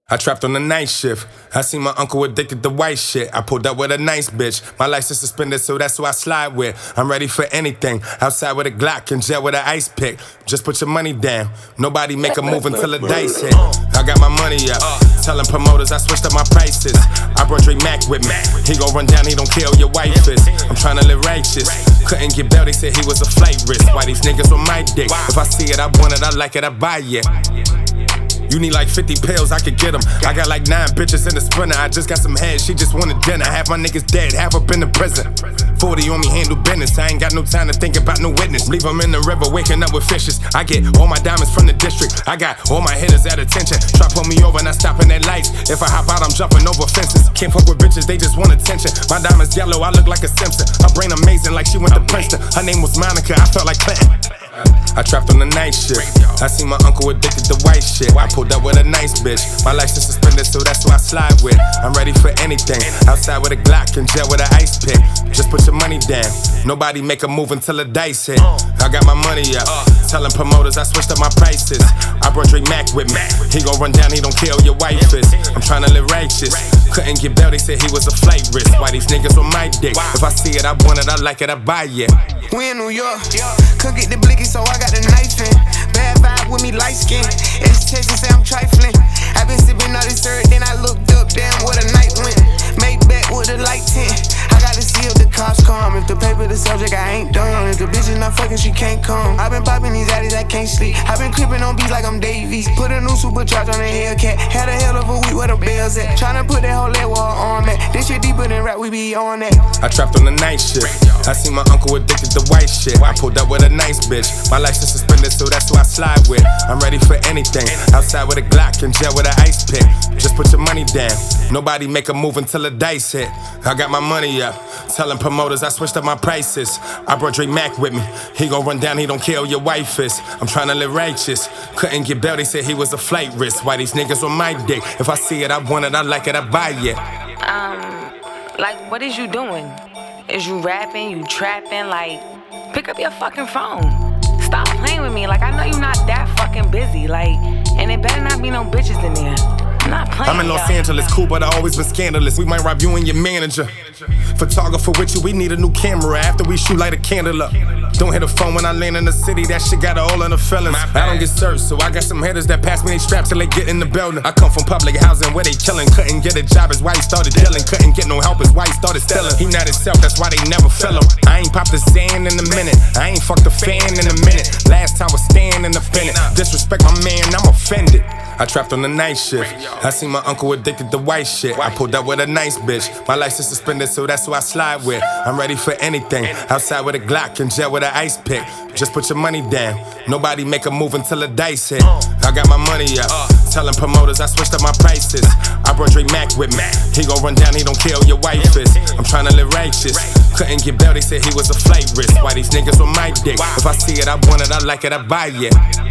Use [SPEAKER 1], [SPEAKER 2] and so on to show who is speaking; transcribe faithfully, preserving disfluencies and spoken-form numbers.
[SPEAKER 1] I trapped on the night shift. I seen my uncle addicted to white shit. I pulled up with a nice bitch. My license suspended, so that's who I slide with. I'm ready for anything. Outside with a Glock, in jail with an ice pick. Just put your money down. Nobody make a move until the dice hit. I got my money up. Telling promoters I switched up my prices. I brought Dre Mack with me. He gon' run down, he don't care who your wife is. I'm tryna live righteous. Couldn't get bail, they said he was a flight risk. Why these niggas on my dick? If I see it, I want it, I like it, I buy it. You need like fifty pills, I could get them. I got like nine bitches in the sprinter. I just got some head, she just wanted dinner. Half my niggas dead, half up in the prison. forty on me, handle business. I ain't got no time to think about no witness. Leave them in the river, waking up with fishes. I get all my diamonds from the district. I got all my hitters at attention. Try pull me over, not stopping at lights. If I hop out, I'm jumping over fences. Can't fuck with bitches, they just want attention. My diamonds yellow, I look like a Simpson. Her brain amazing, like she went to Princeton. Her name was Monica, I felt like Clinton. I trapped on the night shift. I seen my uncle addicted to white shit. I pulled up with a nice bitch. My license suspended, so that's who I slide with. I'm ready for anything. Outside with a Glock, in jail with an ice pick. Just put your money down. Nobody make a move until the dice hit. I got my money up. Telling promoters I switched up my prices. I brought Dre Mack with me. He gon' run down, he don't care who your wife is. I'm tryna live righteous. Couldn't get bail, they said he was a flight risk. Why these niggas on my dick? If I see it, I want it, I like it, I buy it.
[SPEAKER 2] We in New York, could get the blicky, so I got the knife in. Bad vibe with me, light skin. It's text and say I'm trifling. I been sipping all this syrup, then I looked up, damn, what a night went. Made back with a light tint. I gotta see if the cops come. If the paper the subject, I ain't done. If the bitch is not fucking, she can't come. I been popping these addies, I can't sleep. I been creeping on beats like I'm Davies. Put a new supercharge on the Hellcat. Had a hell of a week where the bells at. Tryna put that whole leg wall on that. This shit deeper than rap, we be on that.
[SPEAKER 1] I trapped on the night shift. I seen my uncle addicted to white shit. I pulled up with a nice bitch. My license suspended, so that's who I slide with. I'm ready for anything. Outside with a Glock, in jail with an ice pick. Just put your money down. Nobody make a move until the dice hit. I got my money up. Telling promoters I switched up my prices. I brought Dre Mack with me. He gon' run down, he don't care who your wife is. I'm tryna live righteous. Couldn't get bail, they said he was a flight risk. Why these niggas on my dick? If I see it, I want it, I like it, I buy it.
[SPEAKER 3] Um, like, what is you doing? Is you rapping, you trapping? Like, pick up your fucking phone. Stop playing with me. Like, I know you not that fucking busy. Like, and it better not be no bitches in there. I'm not playing.
[SPEAKER 1] I'm in Los Angeles, cool, but I always been scandalous. We might rob you and your manager. Photographer with you, we need a new camera. After we shoot, light a candle up. Don't hit a phone when I land in the city, that shit got all in the feelings. I don't get searched, so I got some haters that pass me they straps till they get in the building. I come from public housing where they killing. Couldn't get a job, his wife started dealing. Couldn't get no help, his wife started stealing. He not himself, that's why they never feel him. I ain't popped the sand in a minute. I ain't fucked a fan in a minute. Last time was staying independent. Disrespect my man, I'm offended. I trapped on the night shift. I seen my uncle addicted to white shit. I pulled up with a nice bitch. My license suspended, so that's who I slide with. I'm ready for anything. Outside with a Glock, in jail with an ice pick. Just put your money down. Nobody make a move until the dice hit. I got my money up. Telling promoters I switched up my prices. I brought Dre Mack with me. He gon' run down, he don't care who your wife is. I'm tryna live righteous. Couldn't get bail, they said he was a flight risk. Why these niggas on my dick? If I see it, I want it, I like it, I buy it.